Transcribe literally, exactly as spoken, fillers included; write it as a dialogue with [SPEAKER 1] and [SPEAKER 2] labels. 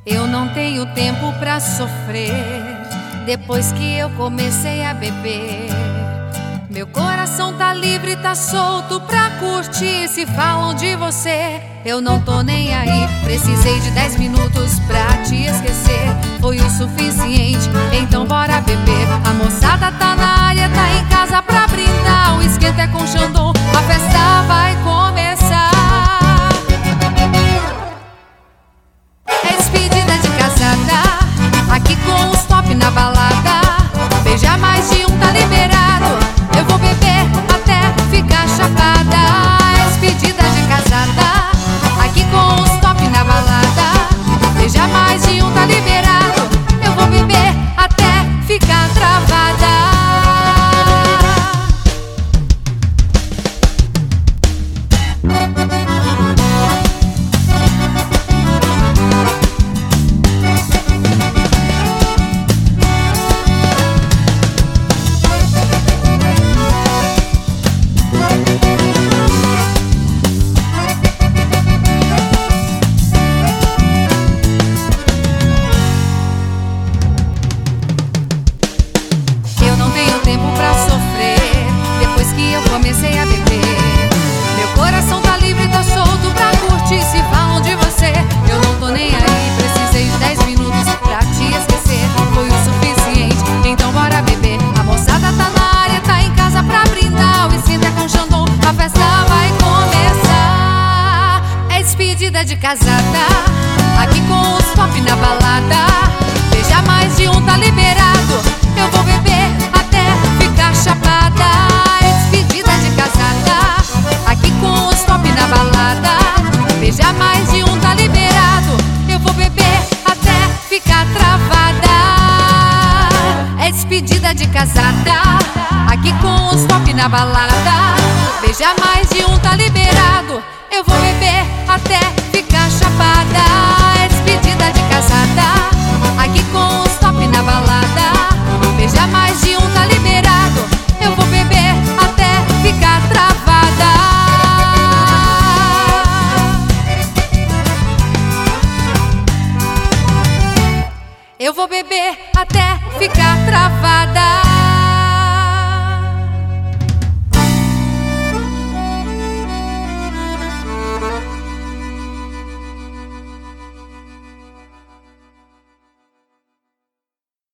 [SPEAKER 1] Eu não tenho tempo pra sofrer depois que eu comecei a beber. Meu coração tá livre, tá solto pra curtir. Se falam de você, eu não tô nem aí. Precisei de dez minutos pra te esquecer, foi o suficiente, então bora beber. A moçada tá na área, tá em casa pra brindar. O esquenta é com Xandão, a festa vai começar. É despedida de casada, aqui com os top na balada. Beijar mais de um tá liberado, eu vou beber até ficar chapada. É despedida de casada, aqui com os top na balada. Beijar mais de um tá liberado, eu vou beber até ficar travada. Comecei a beber, meu coração tá livre, tá solto pra curtir. Se falam de você, eu não tô nem aí. Precisei de dez minutos pra te esquecer, foi o suficiente, então bora beber. A moçada tá na área, tá em casa pra brindar. O esquenta é com Xandão, a festa vai começar. É despedida de casada, aqui com os top na balada. Beijar mais de um tá liberado, eu vou beber até ficar chapada. Beijar mais de um tá liberado, eu vou beber até ficar travada. É despedida de casada, aqui com os top na balada. Beijar mais de um tá liberado, eu vou beber até ficar chapada. É despedida de casada, aqui com os top na balada. Beijar mais de um tá liberado, eu vou beber até ficar travada. Eu vou beber até ficar travada.